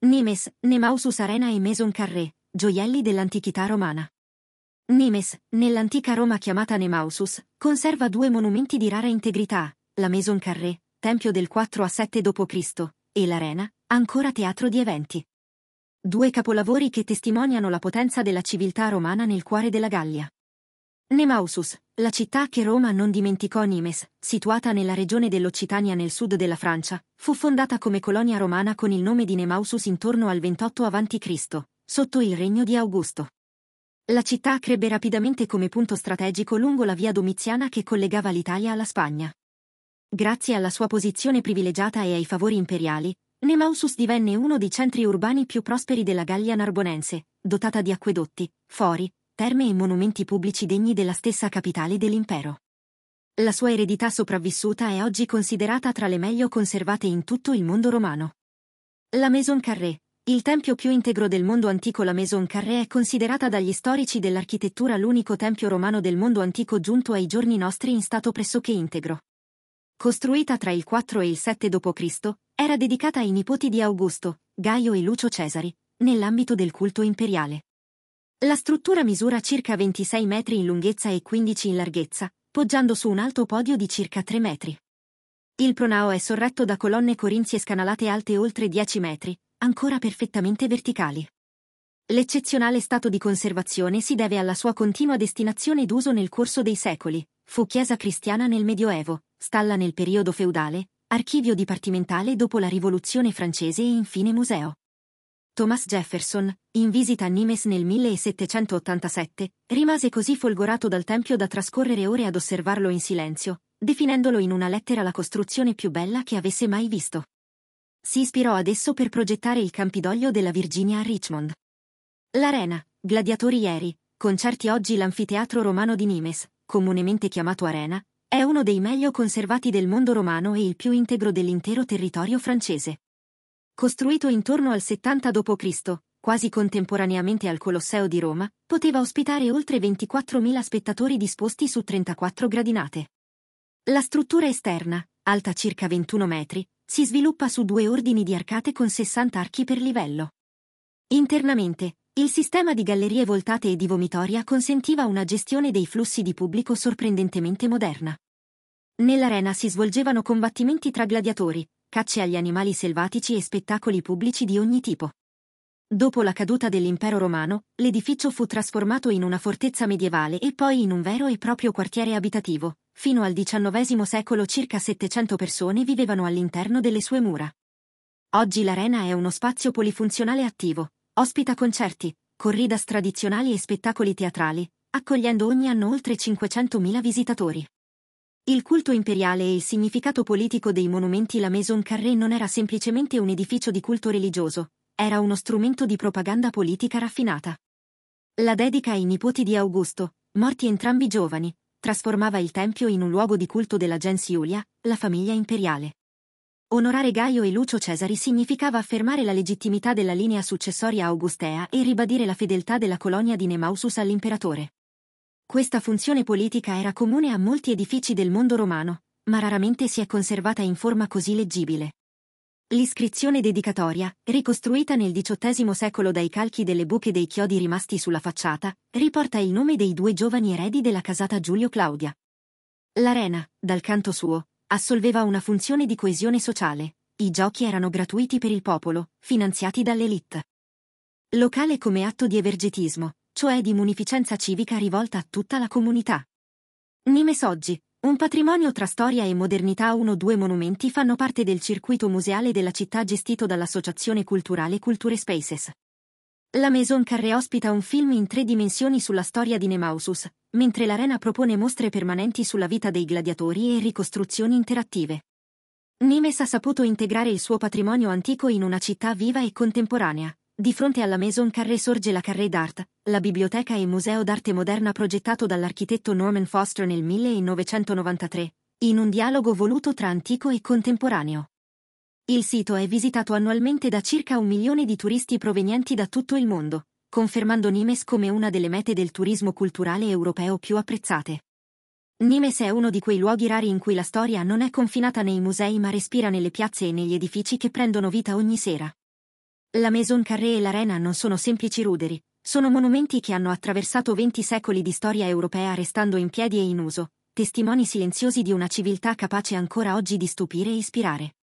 Nimes, Nemausus Arena e Maison Carré, gioielli dell'antichità romana. Nimes, nell'antica Roma chiamata Nemausus, conserva due monumenti di rara integrità, la Maison Carré, tempio del 4 a 7 d.C., e l'Arena, ancora teatro di eventi. Due capolavori che testimoniano la potenza della civiltà romana nel cuore della Gallia. Nemausus, la città che Roma non dimenticò. Nimes, situata nella regione dell'Occitania nel sud della Francia, fu fondata come colonia romana con il nome di Nemausus intorno al 28 a.C., sotto il regno di Augusto. La città crebbe rapidamente come punto strategico lungo la via Domiziana che collegava l'Italia alla Spagna. Grazie alla sua posizione privilegiata e ai favori imperiali, Nemausus divenne uno dei centri urbani più prosperi della Gallia narbonense, dotata di acquedotti, fori, terme e monumenti pubblici degni della stessa capitale dell'impero. La sua eredità sopravvissuta è oggi considerata tra le meglio conservate in tutto il mondo romano. La Maison Carré, il tempio più integro del mondo antico. La Maison Carré è considerata dagli storici dell'architettura l'unico tempio romano del mondo antico giunto ai giorni nostri in stato pressoché integro. Costruita tra il 4 e il 7 d.C., era dedicata ai nipoti di Augusto, Gaio e Lucio Cesari, nell'ambito del culto imperiale. La struttura misura circa 26 metri in lunghezza e 15 in larghezza, poggiando su un alto podio di circa 3 metri. Il pronao è sorretto da colonne corinzie scanalate alte oltre 10 metri, ancora perfettamente verticali. L'eccezionale stato di conservazione si deve alla sua continua destinazione d'uso nel corso dei secoli. Fu chiesa cristiana nel Medioevo, stalla nel periodo feudale, archivio dipartimentale dopo la Rivoluzione francese e infine museo. Thomas Jefferson, in visita a Nimes nel 1787, rimase così folgorato dal tempio da trascorrere ore ad osservarlo in silenzio, definendolo in una lettera la costruzione più bella che avesse mai visto. Si ispirò ad esso per progettare il Campidoglio della Virginia a Richmond. L'Arena, gladiatori ieri, concerti oggi. L'anfiteatro romano di Nimes, comunemente chiamato Arena, è uno dei meglio conservati del mondo romano e il più integro dell'intero territorio francese. Costruito intorno al 70 d.C., quasi contemporaneamente al Colosseo di Roma, poteva ospitare oltre 24.000 spettatori disposti su 34 gradinate. La struttura esterna, alta circa 21 metri, si sviluppa su due ordini di arcate con 60 archi per livello. Internamente, il sistema di gallerie voltate e di vomitoria consentiva una gestione dei flussi di pubblico sorprendentemente moderna. Nell'arena si svolgevano combattimenti tra gladiatori, cacce agli animali selvatici e spettacoli pubblici di ogni tipo. Dopo la caduta dell'impero romano, l'edificio fu trasformato in una fortezza medievale e poi in un vero e proprio quartiere abitativo. Fino al XIX secolo circa 700 persone vivevano all'interno delle sue mura. Oggi l'Arena è uno spazio polifunzionale attivo, ospita concerti, corridas tradizionali e spettacoli teatrali, accogliendo ogni anno oltre 500.000 visitatori. Il culto imperiale e il significato politico dei monumenti. La Maison Carré non era semplicemente un edificio di culto religioso, era uno strumento di propaganda politica raffinata. La dedica ai nipoti di Augusto, morti entrambi giovani, trasformava il tempio in un luogo di culto della gens Iulia, la famiglia imperiale. Onorare Gaio e Lucio Cesari significava affermare la legittimità della linea successoria augustea e ribadire la fedeltà della colonia di Nemausus all'imperatore. Questa funzione politica era comune a molti edifici del mondo romano, ma raramente si è conservata in forma così leggibile. L'iscrizione dedicatoria, ricostruita nel XVIII secolo dai calchi delle buche dei chiodi rimasti sulla facciata, riporta il nome dei due giovani eredi della casata Giulio Claudia. L'Arena, dal canto suo, assolveva una funzione di coesione sociale. I giochi erano gratuiti per il popolo, finanziati dall'élite. Locale come atto di evergetismo, cioè di munificenza civica rivolta a tutta la comunità. Nimes oggi, un patrimonio tra storia e modernità. Due monumenti fanno parte del circuito museale della città gestito dall'associazione culturale Culture Spaces. La Maison Carré ospita un film in 3 dimensioni sulla storia di Nemausus, mentre l'Arena propone mostre permanenti sulla vita dei gladiatori e ricostruzioni interattive. Nimes ha saputo integrare il suo patrimonio antico in una città viva e contemporanea. Di fronte alla Maison Carré sorge la Carré d'Art, la biblioteca e museo d'arte moderna progettato dall'architetto Norman Foster nel 1993, in un dialogo voluto tra antico e contemporaneo. Il sito è visitato annualmente da circa 1 milione di turisti provenienti da tutto il mondo, confermando Nimes come una delle mete del turismo culturale europeo più apprezzate. Nimes è uno di quei luoghi rari in cui la storia non è confinata nei musei ma respira nelle piazze e negli edifici che prendono vita ogni sera. La Maison Carré e l'Arena non sono semplici ruderi, sono monumenti che hanno attraversato 20 secoli di storia europea restando in piedi e in uso, testimoni silenziosi di una civiltà capace ancora oggi di stupire e ispirare.